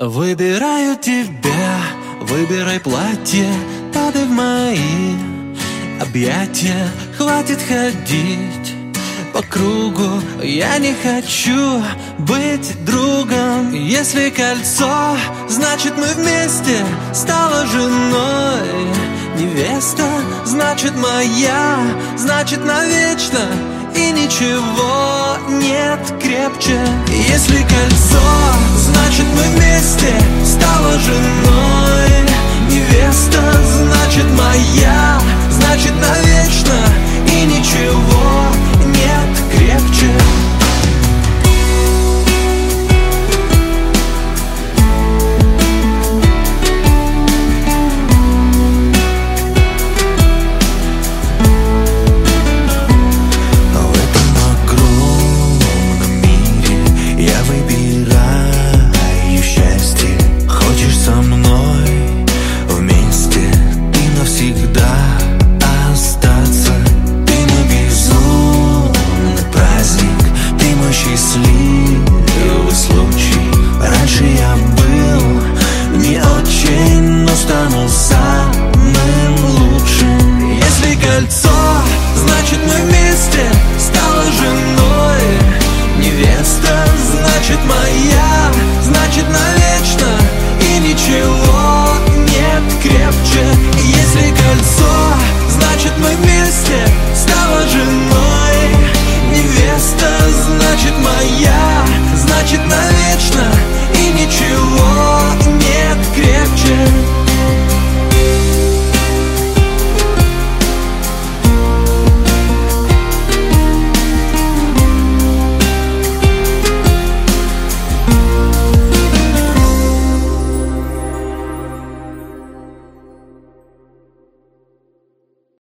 Выбираю тебя, выбирай платье, падай в мои объятия. Хватит ходить по кругу, я не хочу быть другом. Если кольцо, значит мы вместе, стала женой. Невеста, значит моя, значит навечно. И ничего нет крепче. Если кольцо, значит мы вместе,